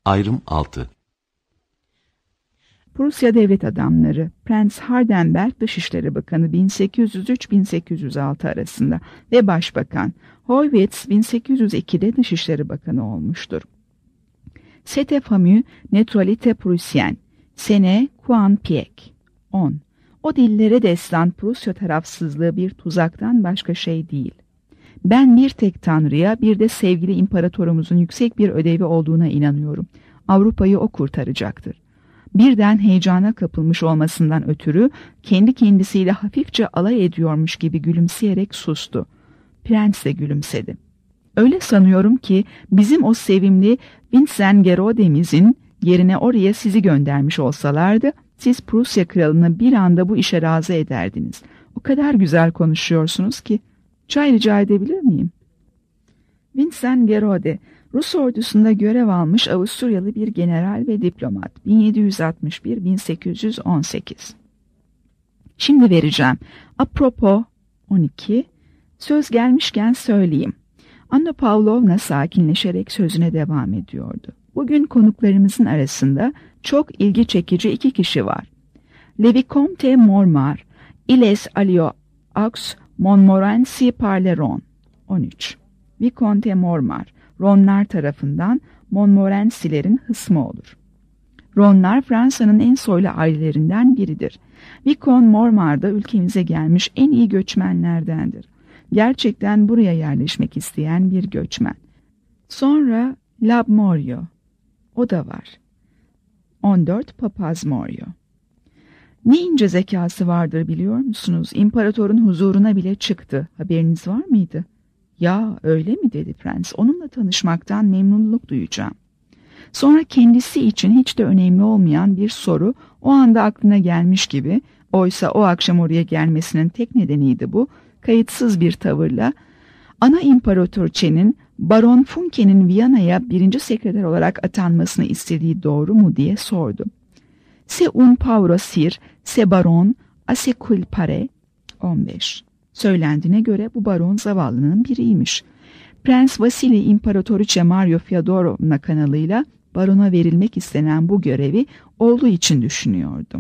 Ayrım 6. Prusya devlet adamları Prens Hardenberg Dışişleri Bakanı 1803-1806 arasında ve Başbakan Hoyvitz 1802'de Dışişleri Bakanı olmuştur. Sete fameux neutralité prussienne, sene Quanpiek 10. O dillere destan Prusya tarafsızlığı bir tuzaktan başka şey değil. Ben bir tek Tanrı'ya, bir de sevgili imparatorumuzun yüksek bir ödevi olduğuna inanıyorum. Avrupa'yı o kurtaracaktır. Birden heyecana kapılmış olmasından ötürü kendi kendisiyle hafifçe alay ediyormuş gibi gülümseyerek sustu. Prens de gülümsedi. Öyle sanıyorum ki bizim o sevimli Wintzengerode'mizin yerine oraya sizi göndermiş olsalardı, siz Prusya kralını bir anda bu işe razı ederdiniz. O kadar güzel konuşuyorsunuz ki. Çay rica edebilir miyim? Wintzengerode, Rus ordusunda görev almış Avusturyalı bir general ve diplomat. 1761-1818. Şimdi vereceğim. Apropo 12. Söz gelmişken söyleyeyim. Anna Pavlovna sakinleşerek sözüne devam ediyordu. Bugün konuklarımızın arasında çok ilgi çekici iki kişi var. Le Vicomte Mormar, Iles Alio Aux Montmorency Parleron 13. Vicomte Mormar, Ronlar tarafından Montmorency'lerin hısmı olur. Ronlar Fransa'nın en soylu ailelerinden biridir. Vicomte Mormar da ülkemize gelmiş en iyi göçmenlerdendir. Gerçekten buraya yerleşmek isteyen bir göçmen. Sonra Labmorio, o da var. 14 Papaz Morio. Ne ince zekası vardır biliyor musunuz? İmparatorun huzuruna bile çıktı. Haberiniz var mıydı? Ya öyle mi dedi prens. Onunla tanışmaktan memnunluk duyacağım. Sonra kendisi için hiç de önemli olmayan bir soru o anda aklına gelmiş gibi, oysa o akşam oraya gelmesinin tek nedeniydi bu, kayıtsız bir tavırla ana imparatorçenin Baron Funke'nin Viyana'ya 1. sekreter olarak atanmasını istediği doğru mu diye sordu. Se un Pauro sir, se baron, a se culpare 15. Söylendiğine göre bu baron zavallının biriymiş. Prens Vasili İmparatoriçe Maria Fyodorovna kanalıyla barona verilmek istenen bu görevi oğlu için düşünüyordu.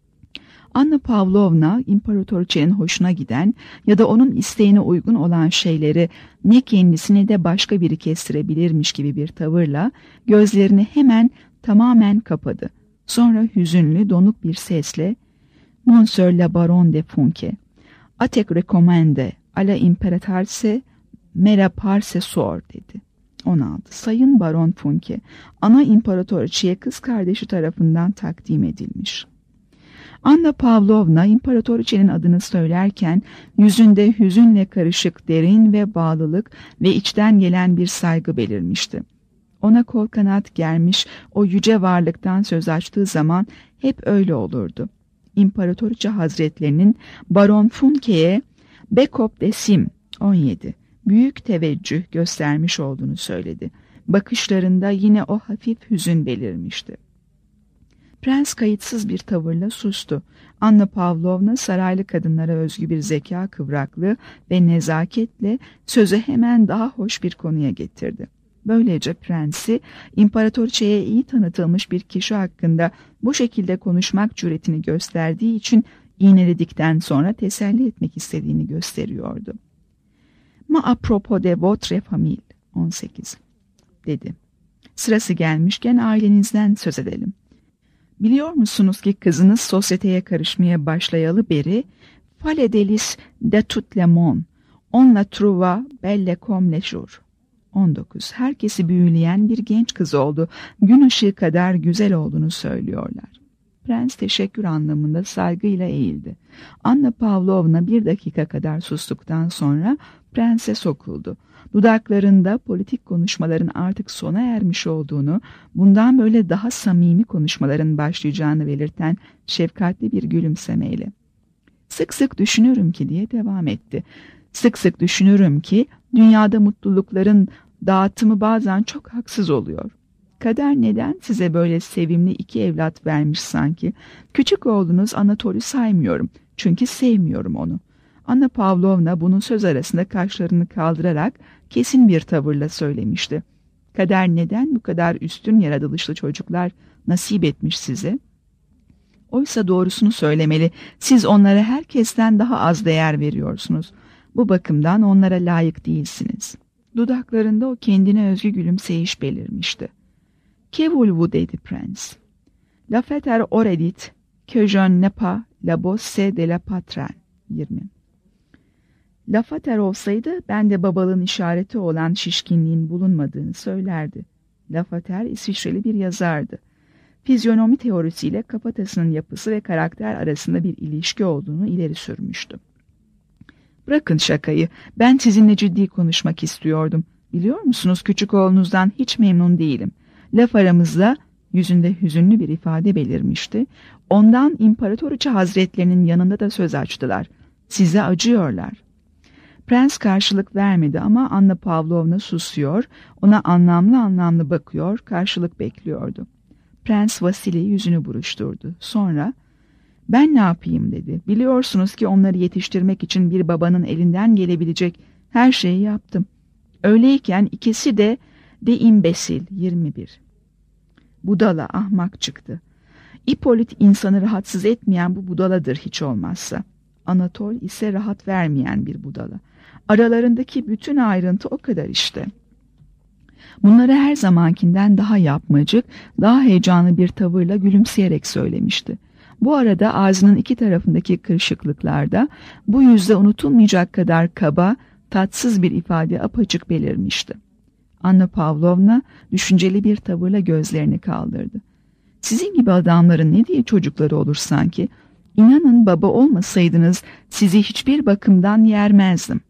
Anna Pavlovna İmparatoriçenin hoşuna giden ya da onun isteğine uygun olan şeyleri ne kendisine de başka biri kestirebilirmiş gibi bir tavırla gözlerini hemen tamamen kapadı. Sonra hüzünlü donuk bir sesle Monsieur le Baron de Funke, atek recommande à la imperatrice me la parse sor dedi. 16. Sayın Baron Funke, ana imparatoriçeye kız kardeşi tarafından takdim edilmiş. Anna Pavlovna imparatoriçenin adını söylerken yüzünde hüzünle karışık derin ve bağlılık ve içten gelen bir saygı belirmişti. Ona kol kanat germiş o yüce varlıktan söz açtığı zaman hep öyle olurdu. İmparatoriçe Hazretlerinin Baron Funke'ye Bekop Desim 17 büyük teveccüh göstermiş olduğunu söyledi. Bakışlarında yine o hafif hüzün belirmişti. Prens kayıtsız bir tavırla sustu. Anna Pavlovna saraylı kadınlara özgü bir zeka kıvraklığı ve nezaketle sözü hemen daha hoş bir konuya getirdi. Böylece prensi imparatoriçeye iyi tanıtılmış bir kişi hakkında bu şekilde konuşmak cüretini gösterdiği için iğneledikten sonra teselli etmek istediğini gösteriyordu. Ma apropos de votre famille 18 dedi. Sırası gelmişken ailenizden söz edelim. Biliyor musunuz ki kızınız sosyeteye karışmaya başlayalı beri Fale delis de tout le monde, on la trouva belle comme le jour. 19. Herkesi büyüleyen bir genç kız oldu. Gün ışığı kadar güzel olduğunu söylüyorlar. Prens teşekkür anlamında saygıyla eğildi. Anna Pavlovna 1 dakika kadar sustuktan sonra prense sokuldu. Dudaklarında politik konuşmaların artık sona ermiş olduğunu, bundan böyle daha samimi konuşmaların başlayacağını belirten şefkatli bir gülümsemeyle. Sık sık düşünürüm ki diye devam etti. Sık sık düşünürüm ki dünyada mutlulukların dağıtımı bazen çok haksız oluyor. Kader neden size böyle sevimli 2 evlat vermiş sanki? Küçük oğlunuz Anatol'ü saymıyorum. Çünkü sevmiyorum onu. Anna Pavlovna bunun söz arasında kaşlarını kaldırarak kesin bir tavırla söylemişti. Kader neden bu kadar üstün yaratılışlı çocuklar nasip etmiş size? Oysa doğrusunu söylemeli, siz onlara herkesten daha az değer veriyorsunuz. Bu bakımdan onlara layık değilsiniz. Dudaklarında o kendine özgü gülümseyiş belirmişti. Que voulez-vous, dedi prens. La fête aurait dit que je n'ai pas la bosse de la patronne. 20. Lafater olsaydı ben de babalığın işareti olan şişkinliğin bulunmadığını söylerdi. Lafater İsviçreli bir yazardı. Fizyonomi teorisiyle kafatasının yapısı ve karakter arasında bir ilişki olduğunu ileri sürmüştü. Bırakın şakayı, ben sizinle ciddi konuşmak istiyordum. Biliyor musunuz, küçük oğlunuzdan hiç memnun değilim. Laf aramızda yüzünde hüzünlü bir ifade belirmişti. Ondan İmparatoriçe Hazretlerinin yanında da söz açtılar. Size acıyorlar. Prens karşılık vermedi ama Anna Pavlovna susuyor, ona anlamlı bakıyor, karşılık bekliyordu. Prens Vasili yüzünü buruşturdu. Sonra, ben ne yapayım dedi. Biliyorsunuz ki onları yetiştirmek için bir babanın elinden gelebilecek her şeyi yaptım. Öyleyken ikisi de imbesil. 21. Budala, ahmak çıktı. İpolit insanı rahatsız etmeyen bu budaladır hiç olmazsa. Anatol ise rahat vermeyen bir budala. Aralarındaki bütün ayrıntı o kadar işte. Bunları her zamankinden daha yapmacık, daha heyecanlı bir tavırla gülümseyerek söylemişti. Bu arada ağzının iki tarafındaki kırışıklıklarda bu yüzde unutulmayacak kadar kaba, tatsız bir ifade apaçık belirmişti. Anna Pavlovna düşünceli bir tavırla gözlerini kaldırdı. Sizin gibi adamların ne diye çocukları olur sanki? İnanın baba olmasaydınız sizi hiçbir bakımdan yermezdim.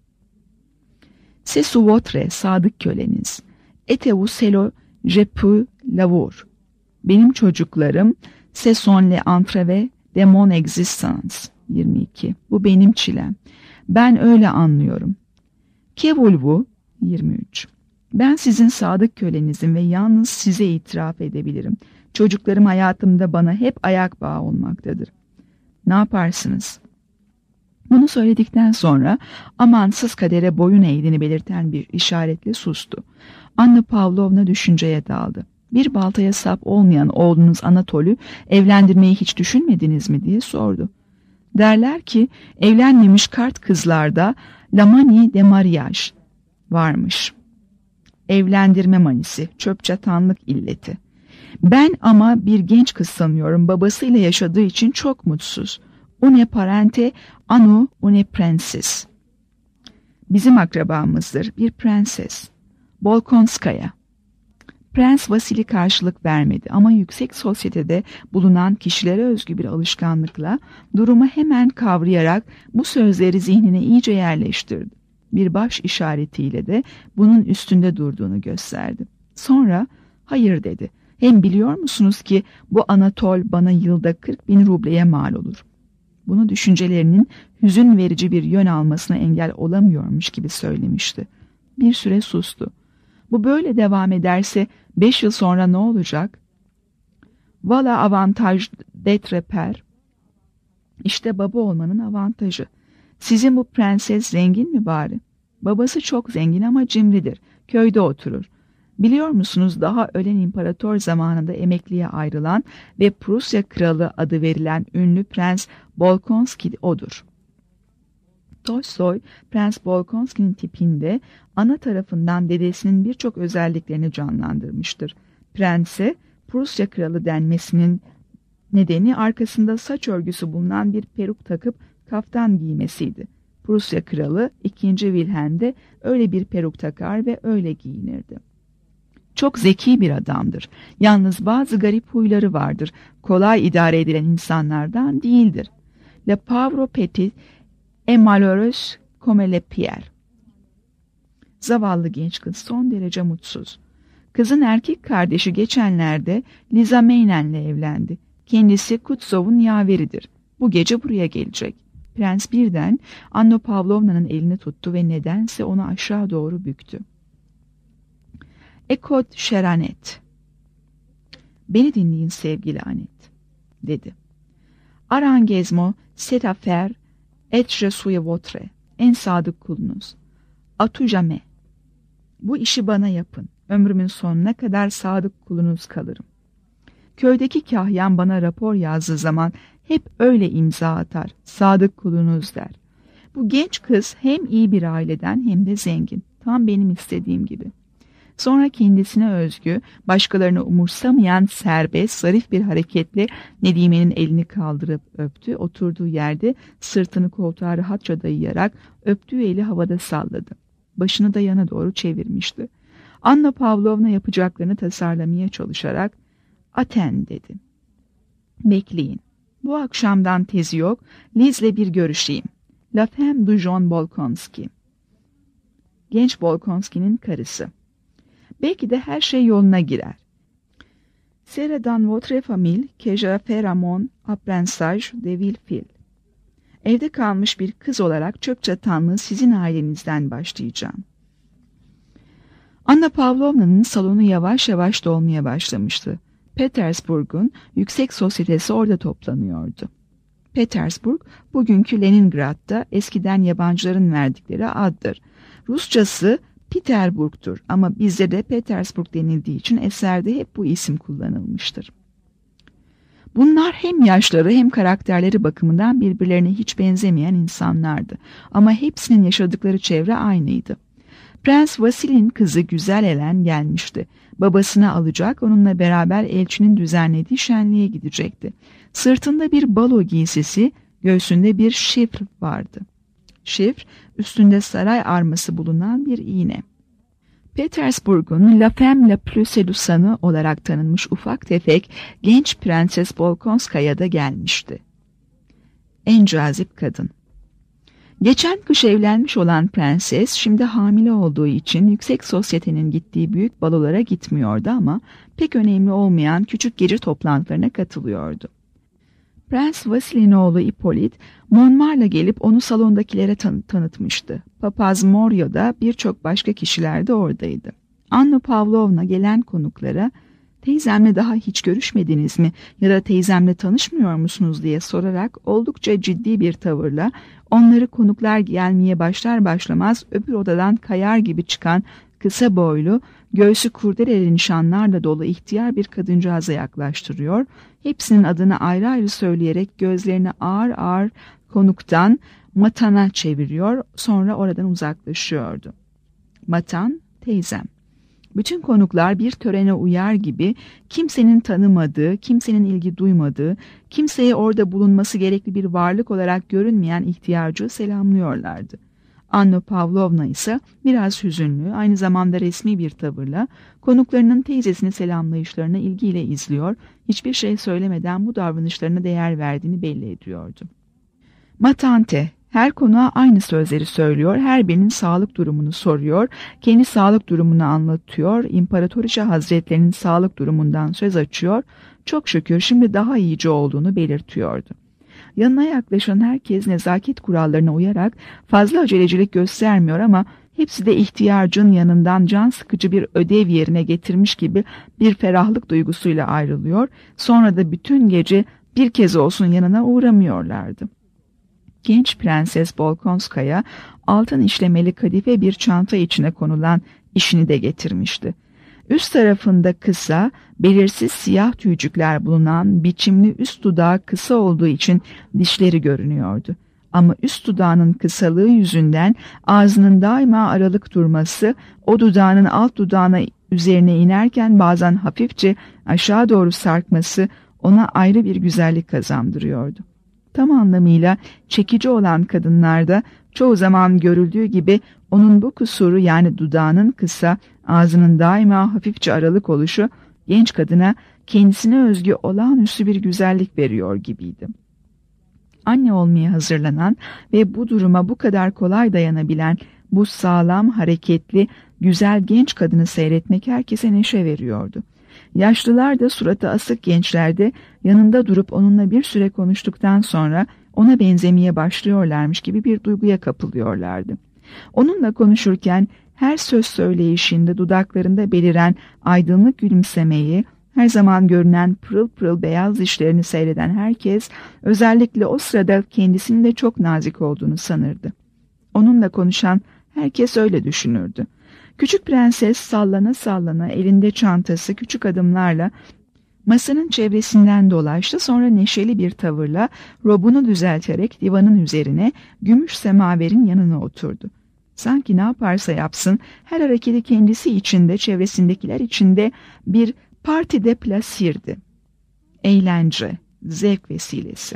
C'est sous votre sadık köleniz. Et-vous selo je peux l'avoir. Benim çocuklarım, ce sont les entrées de mon existence. 22. Bu benim çilem. Ben öyle anlıyorum. Que voulez-vous? 23. Ben sizin sadık kölenizim ve yalnız size itiraf edebilirim. Çocuklarım hayatımda bana hep ayak bağı olmaktadır. Ne yaparsınız? Bunu söyledikten sonra amansız kadere boyun eğdiğini belirten bir işaretle sustu. Anna Pavlovna düşünceye daldı. Bir baltaya sap olmayan oğlunuz Anatol'ü evlendirmeyi hiç düşünmediniz mi diye sordu. Derler ki evlenmemiş kart kızlarda la manie de mariage varmış. Evlendirme manisi, çöpçatanlık illeti. Ben ama bir genç kız sanıyorum, babasıyla yaşadığı için çok mutsuz. Une parente anu une prenses. Bizim akrabamızdır, bir prenses. Bolkonskaya. Prens Vasili karşılık vermedi ama yüksek sosyetede bulunan kişilere özgü bir alışkanlıkla durumu hemen kavrayarak bu sözleri zihnine iyice yerleştirdi. Bir baş işaretiyle de bunun üstünde durduğunu gösterdi. Sonra hayır dedi. Hem biliyor musunuz ki bu Anatol bana yılda 40.000 rubleye mal olur. Bunu düşüncelerinin hüzün verici bir yön almasına engel olamıyormuş gibi söylemişti. Bir süre sustu. Bu böyle devam ederse 5 yıl sonra ne olacak? Valla avantaj d'être père. İşte baba olmanın avantajı. Sizin bu prenses zengin mi bari? Babası çok zengin ama cimridir. Köyde oturur. Biliyor musunuz daha ölen imparator zamanında emekliye ayrılan ve Prusya kralı adı verilen ünlü Prens Bolkonski odur. Tolstoy, Prens Bolkonski'nin tipinde ana tarafından dedesinin birçok özelliklerini canlandırmıştır. Prense Prusya kralı denmesinin nedeni arkasında saç örgüsü bulunan bir peruk takıp kaftan giymesiydi. Prusya kralı 2. Wilhelm de öyle bir peruk takar ve öyle giyinirdi. Çok zeki bir adamdır. Yalnız bazı garip huyları vardır. Kolay idare edilen insanlardan değildir. Le pauvre petit et malheureux comme le Pierre. Zavallı genç kız son derece mutsuz. Kızın erkek kardeşi geçenlerde Liza Meynen'le evlendi. Kendisi Kutsov'un yaveridir. Bu gece buraya gelecek. Prens birden Anna Pavlovna'nın elini tuttu ve nedense onu aşağı doğru büktü. Écoute, chère Annette. Beni dinleyin sevgili Annette, dedi. Arangezmo, cette affaire, et je suis votre, en sadık kulunuz. A tout jamais. Bu işi bana yapın. Ömrümün sonuna kadar sadık kulunuz kalırım. Köydeki kahyan bana rapor yazdığı zaman hep öyle imza atar, sadık kulunuz der. Bu genç kız hem iyi bir aileden hem de zengin, tam benim istediğim gibi. Sonra kendisine özgü, başkalarını umursamayan serbest, zarif bir hareketle Nedime'nin elini kaldırıp öptü. Oturduğu yerde sırtını koltuğa rahatça dayayarak öptüğü eli havada salladı. Başını da yana doğru çevirmişti. Anna Pavlovna yapacaklarını tasarlamaya çalışarak "Aten" dedi. "Bekleyin. Bu akşamdan tezi yok. Liz'le bir görüşeyim. La femme du John Bolkonski." Genç Bolkonski'nin karısı. Belki de her şey yoluna girer. "C'est dans votre famille que je ferai mon apprentissage de Villefil." Evde kalmış bir kız olarak çöp çatanlığı sizin ailenizden başlayacağım. Anna Pavlovna'nın salonu yavaş yavaş dolmaya başlamıştı. Petersburg'un yüksek sosyetesi orada toplanıyordu. Petersburg, bugünkü Leningrad'da eskiden yabancıların verdikleri addır. Rusçası Peterburg'tur ama bizde de Petersburg denildiği için eserde hep bu isim kullanılmıştır. Bunlar hem yaşları hem karakterleri bakımından birbirlerine hiç benzemeyen insanlardı ama hepsinin yaşadıkları çevre aynıydı. Prens Vasili'nin kızı Güzel Elen gelmişti. Babasını alacak, onunla beraber elçinin düzenlediği şenliğe gidecekti. Sırtında bir balo giysisi, göğsünde bir şifr vardı. Şifr, üstünde saray arması bulunan bir iğne. Petersburg'un La Femme la plus séduisante olarak tanınmış ufak tefek genç Prenses Bolkonskaya da gelmişti. En cazip kadın. Geçen kış evlenmiş olan prenses şimdi hamile olduğu için yüksek sosyetenin gittiği büyük balolara gitmiyordu ama pek önemli olmayan küçük gece toplantılarına katılıyordu. Prens Vasili'nin oğlu Hippolyt, Montmartre'a gelip onu salondakilere tanıtmıştı. Papaz Moryo da birçok başka kişiler de oradaydı. Anna Pavlovna gelen konuklara, "Teyzemle daha hiç görüşmediniz mi ya da teyzemle tanışmıyor musunuz?" diye sorarak oldukça ciddi bir tavırla onları konuklar gelmeye başlar başlamaz öbür odadan kayar gibi çıkan kısa boylu, göğsü kurdele nişanlarla dolu ihtiyar bir kadıncağıza yaklaştırıyor, hepsinin adını ayrı ayrı söyleyerek gözlerini ağır ağır konuktan Matan'a çeviriyor, sonra oradan uzaklaşıyordu. Matan, teyzem. Bütün konuklar bir törene uyar gibi kimsenin tanımadığı, kimsenin ilgi duymadığı, kimseye orada bulunması gerekli bir varlık olarak görünmeyen ihtiyarcı selamlıyorlardı. Anna Pavlovna ise biraz hüzünlü, aynı zamanda resmi bir tavırla konuklarının teyzesini selamlayışlarını ilgiyle izliyor, hiçbir şey söylemeden bu davranışlarına değer verdiğini belli ediyordu. Matante, her konuğa aynı sözleri söylüyor, her birinin sağlık durumunu soruyor, kendi sağlık durumunu anlatıyor, İmparatoriçe Hazretlerinin sağlık durumundan söz açıyor, çok şükür şimdi daha iyice olduğunu belirtiyordu. Yanına yaklaşan herkes nezaket kurallarına uyarak fazla acelecilik göstermiyor ama hepsi de ihtiyarcının yanından can sıkıcı bir ödev yerine getirmiş gibi bir ferahlık duygusuyla ayrılıyor, sonra da bütün gece bir kez olsun yanına uğramıyorlardı. Genç Prenses Bolkonskaya altın işlemeli kadife bir çanta içine konulan işini de getirmişti. Üst tarafında kısa, belirsiz siyah tüycükler bulunan biçimli üst dudağı kısa olduğu için dişleri görünüyordu. Ama üst dudağının kısalığı yüzünden ağzının daima aralık durması, o dudağının alt dudağına üzerine inerken bazen hafifçe aşağı doğru sarkması ona ayrı bir güzellik kazandırıyordu. Tam anlamıyla çekici olan kadınlarda çoğu zaman görüldüğü gibi onun bu kusuru, yani dudağının kısa, ağzının daima hafifçe aralık oluşu genç kadına kendisine özgü olağanüstü bir güzellik veriyor gibiydi. Anne olmaya hazırlanan ve bu duruma bu kadar kolay dayanabilen bu sağlam, hareketli, güzel genç kadını seyretmek herkese neşe veriyordu. Yaşlılar da suratı asık gençler de yanında durup onunla bir süre konuştuktan sonra ona benzemeye başlıyorlarmış gibi bir duyguya kapılıyorlardı. Onunla konuşurken her söz söyleyişinde dudaklarında beliren aydınlık gülümsemeyi, her zaman görünen pırıl pırıl beyaz dişlerini seyreden herkes özellikle o sırada kendisinin de çok nazik olduğunu sanırdı. Onunla konuşan herkes öyle düşünürdü. Küçük prenses sallana sallana elinde çantası küçük adımlarla masanın çevresinden dolaştı, sonra neşeli bir tavırla robunu düzelterek divanın üzerine gümüş semaverin yanına oturdu. Sanki ne yaparsa yapsın her hareketi kendisi içinde, çevresindekiler içinde bir parti de plasirdi. Eğlence, zevk vesilesi.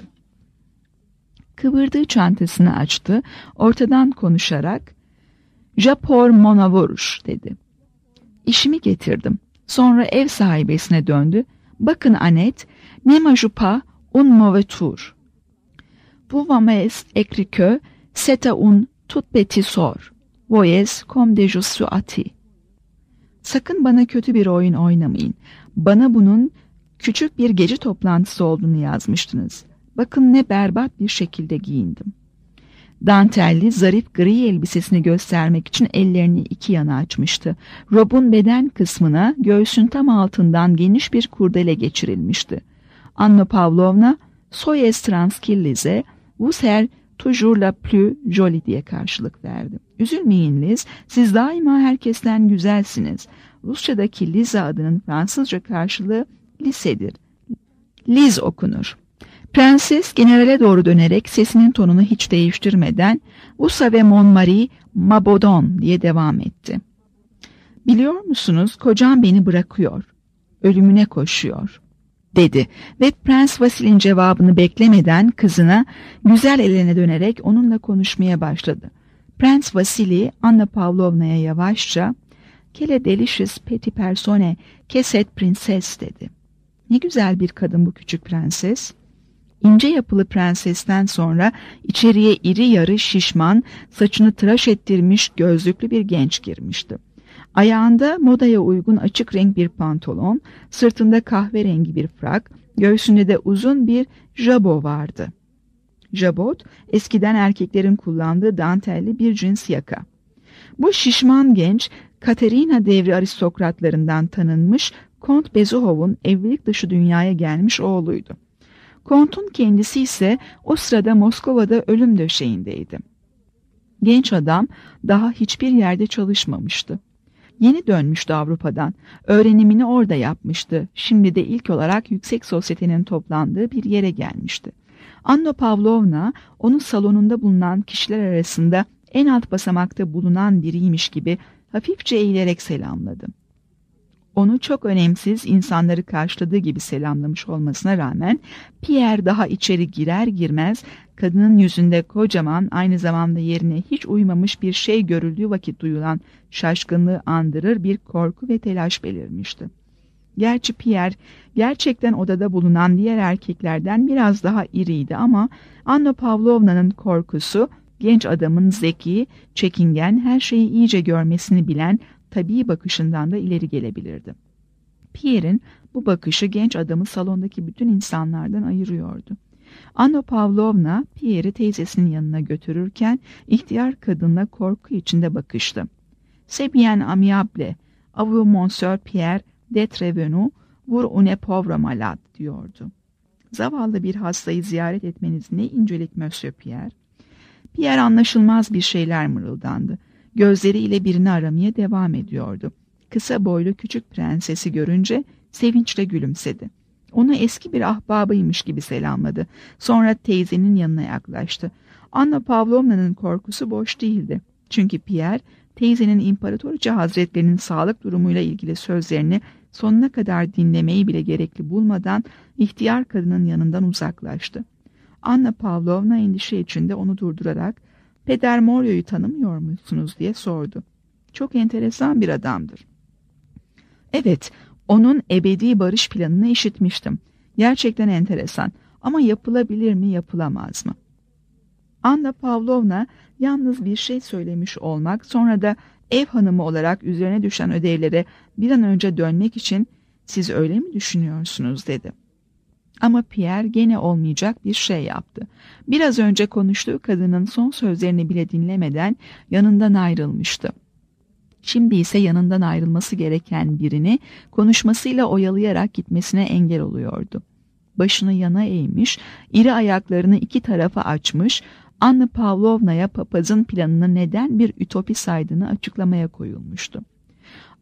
Kıvırdığı çantasını açtı, ortadan konuşarak "Japor monavoruş" dedi. "İşimi getirdim." Sonra ev sahibesine döndü. "Bakın Anet, ne majupa un movetur. Bu vames ekrikö seta un tut beti sor. Voyez kom de ati. Sakın bana kötü bir oyun oynamayın. Bana bunun küçük bir gece toplantısı olduğunu yazmıştınız. Bakın ne berbat bir şekilde giyindim." Dantelli, zarif gri elbisesini göstermek için ellerini iki yana açmıştı. Robun beden kısmına göğsün tam altından geniş bir kurdele geçirilmişti. Anna Pavlovna, "Soyez tranquille, vous ser toujours la plus jolie" diye karşılık verdi. "Üzülmeyin Liz, siz daima herkesten güzelsiniz." Rusçadaki Liza adının Fransızca karşılığı lisedir. Liz okunur. Prenses generale doğru dönerek sesinin tonunu hiç değiştirmeden "Vous savez mon mari m'abandonne" diye devam etti. "Biliyor musunuz, kocam beni bırakıyor, ölümüne koşuyor" dedi ve Prens Vasil'in cevabını beklemeden kızına, güzel eline dönerek onunla konuşmaya başladı. Prens Vasili, Anna Pavlovna'ya yavaşça "Quelle delicious petit persone que cette princesse" dedi. Ne güzel bir kadın bu küçük prenses. İnce yapılı prensesten sonra içeriye iri yarı şişman, saçını tıraş ettirmiş gözlüklü bir genç girmişti. Ayağında modaya uygun açık renk bir pantolon, sırtında kahverengi bir frak, göğsünde de uzun bir jabot vardı. Jabot, eskiden erkeklerin kullandığı dantelli bir cins yaka. Bu şişman genç, Katerina devri aristokratlarından tanınmış Kont Bezuhov'un evlilik dışı dünyaya gelmiş oğluydu. Kont'un kendisi ise o sırada Moskova'da ölüm döşeğindeydi. Genç adam daha hiçbir yerde çalışmamıştı. Yeni dönmüştü Avrupa'dan. Öğrenimini orada yapmıştı. Şimdi de ilk olarak yüksek sosyetenin toplandığı bir yere gelmişti. Anna Pavlovna onun salonunda bulunan kişiler arasında en alt basamakta bulunan biriymiş gibi hafifçe eğilerek selamladı. Onu çok önemsiz insanları karşıladığı gibi selamlamış olmasına rağmen Pierre daha içeri girer girmez kadının yüzünde kocaman, aynı zamanda yerine hiç uymamış bir şey görüldüğü vakit duyulan şaşkınlığı andırır bir korku ve telaş belirmişti. Gerçi Pierre gerçekten odada bulunan diğer erkeklerden biraz daha iriydi ama Anna Pavlovna'nın korkusu genç adamın zeki, çekingen, her şeyi iyice görmesini bilen tabii bakışından da ileri gelebilirdi. Pierre'in bu bakışı genç adamı salondaki bütün insanlardan ayırıyordu. Anna Pavlovna Pierre'i teyzesinin yanına götürürken ihtiyar kadınla korku içinde bakıştı. "C'est bien aimable, à vous monsieur Pierre d'être venu pour une pauvre malade" diyordu. "Zavallı bir hastayı ziyaret etmeniz ne incelik monsieur Pierre." Pierre anlaşılmaz bir şeyler mırıldandı. Gözleriyle birini aramaya devam ediyordu. Kısa boylu küçük prensesi görünce sevinçle gülümsedi. Onu eski bir ahbabıymış gibi selamladı. Sonra teyzenin yanına yaklaştı. Anna Pavlovna'nın korkusu boş değildi. Çünkü Pierre, teyzenin İmparatoriçe Hazretlerinin sağlık durumuyla ilgili sözlerini sonuna kadar dinlemeyi bile gerekli bulmadan ihtiyar kadının yanından uzaklaştı. Anna Pavlovna endişe içinde onu durdurarak "Peder Morio'yu tanımıyor musunuz?" diye sordu. "Çok enteresan bir adamdır." "Evet, onun ebedi barış planını işitmiştim. Gerçekten enteresan ama yapılabilir mi, yapılamaz mı?" Anna Pavlovna yalnız bir şey söylemiş olmak, sonra da ev hanımı olarak üzerine düşen ödevlere bir an önce dönmek için "Siz öyle mi düşünüyorsunuz?" dedi. Ama Pierre gene olmayacak bir şey yaptı. Biraz önce konuştuğu kadının son sözlerini bile dinlemeden yanından ayrılmıştı. Şimdi ise yanından ayrılması gereken birini konuşmasıyla oyalayarak gitmesine engel oluyordu. Başını yana eğmiş, iri ayaklarını iki tarafa açmış, Anna Pavlovna'ya papazın planını neden bir ütopi saydığını açıklamaya koyulmuştu.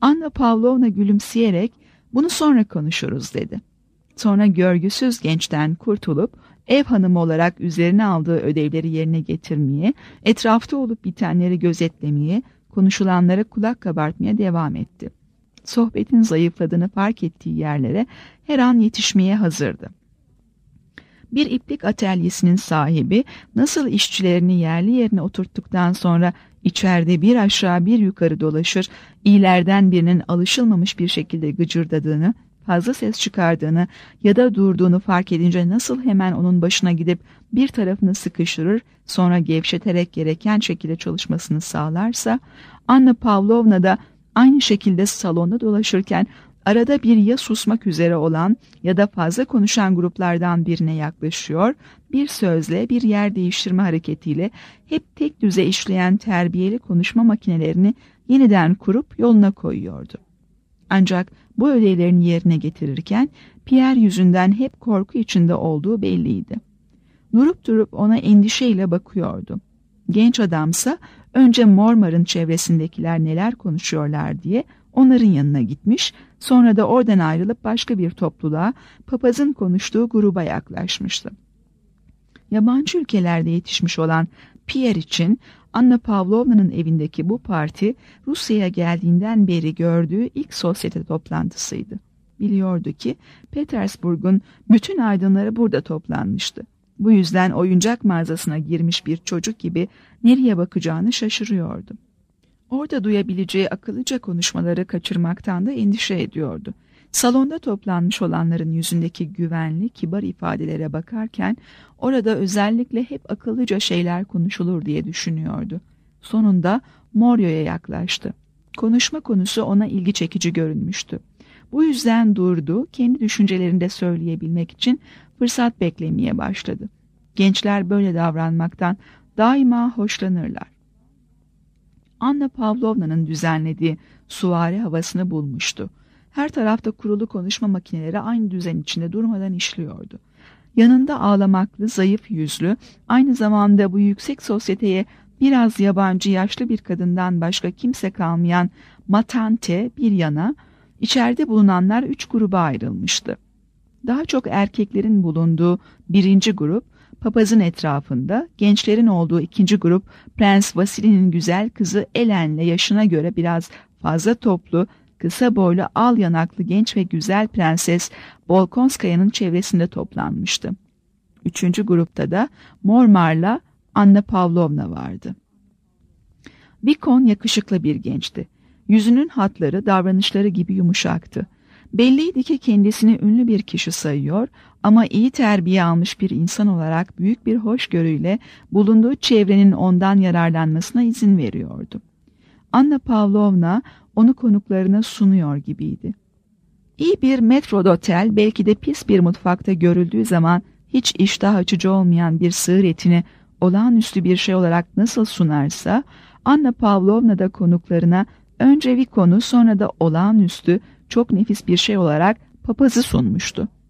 Anna Pavlovna gülümseyerek bunu sonra konuşuruz dedi. Sonra görgüsüz gençten kurtulup ev hanımı olarak üzerine aldığı ödevleri yerine getirmeye, etrafta olup bitenleri gözetlemeye, konuşulanlara kulak kabartmaya devam etti. Sohbetin zayıfladığını fark ettiği yerlere her an yetişmeye hazırdı. Bir iplik atölyesinin sahibi nasıl işçilerini yerli yerine oturttuktan sonra içeride bir aşağı bir yukarı dolaşır, iyilerden birinin alışılmamış bir şekilde gıcırdadığını, fazla ses çıkardığını ya da durduğunu fark edince nasıl hemen onun başına gidip bir tarafını sıkıştırır, sonra gevşeterek gereken şekilde çalışmasını sağlarsa, Anna Pavlovna da aynı şekilde salonda dolaşırken arada bir ya susmak üzere olan ya da fazla konuşan gruplardan birine yaklaşıyor, bir sözle, bir yer değiştirme hareketiyle hep tek düze işleyen terbiyeli konuşma makinelerini yeniden kurup yoluna koyuyordu. Ancak bu ödevlerini yerine getirirken Pierre yüzünden hep korku içinde olduğu belliydi. Durup durup ona endişeyle bakıyordu. Genç adamsa önce Mormar'ın çevresindekiler neler konuşuyorlar diye onların yanına gitmiş, sonra da oradan ayrılıp başka bir topluluğa, papazın konuştuğu gruba yaklaşmıştı. Yabancı ülkelerde yetişmiş olan Pierre için Anna Pavlovna'nın evindeki bu parti Rusya'ya geldiğinden beri gördüğü ilk sosyete toplantısıydı. Biliyordu ki Petersburg'un bütün aydınları burada toplanmıştı. Bu yüzden oyuncak mağazasına girmiş bir çocuk gibi nereye bakacağını şaşırıyordu. Orada duyabileceği akıllıca konuşmaları kaçırmaktan da endişe ediyordu. Salonda toplanmış olanların yüzündeki güvenli, kibar ifadelere bakarken orada özellikle hep akıllıca şeyler konuşulur diye düşünüyordu. Sonunda Morio'ya yaklaştı. Konuşma konusu ona ilgi çekici görünmüştü. Bu yüzden durdu, kendi düşüncelerini de söyleyebilmek için fırsat beklemeye başladı. Gençler böyle davranmaktan daima hoşlanırlar. Anna Pavlovna'nın düzenlediği suvari havasını bulmuştu. Her tarafta kurulu konuşma makineleri aynı düzen içinde durmadan işliyordu. Yanında ağlamaklı, zayıf yüzlü, aynı zamanda bu yüksek sosyeteye biraz yabancı yaşlı bir kadından başka kimse kalmayan Matante bir yana, içeride bulunanlar 3 gruba ayrılmıştı. Daha çok erkeklerin bulunduğu birinci grup, papazın etrafında, gençlerin olduğu ikinci grup, Prens Vasili'nin güzel kızı Elen'le yaşına göre biraz fazla toplu, kısa boylu, al yanaklı genç ve güzel prenses Bolkonskaya'nın çevresinde toplanmıştı. Üçüncü grupta da Mormar'la Anna Pavlovna vardı. Vikon yakışıklı bir gençti. Yüzünün hatları, davranışları gibi yumuşaktı. Belliydi ki kendisini ünlü bir kişi sayıyor ama iyi terbiye almış bir insan olarak büyük bir hoşgörüyle bulunduğu çevrenin ondan yararlanmasına izin veriyordu. Anna Pavlovna onu konuklarına sunuyor gibiydi. İyi bir metrodotel belki de pis bir mutfakta görüldüğü zaman hiç iştah açıcı olmayan bir sığır etini olağanüstü bir şey olarak nasıl sunarsa, Anna Pavlovna da konuklarına önce Vikon'u sonra da olağanüstü çok nefis bir şey olarak papazı sunmuştu.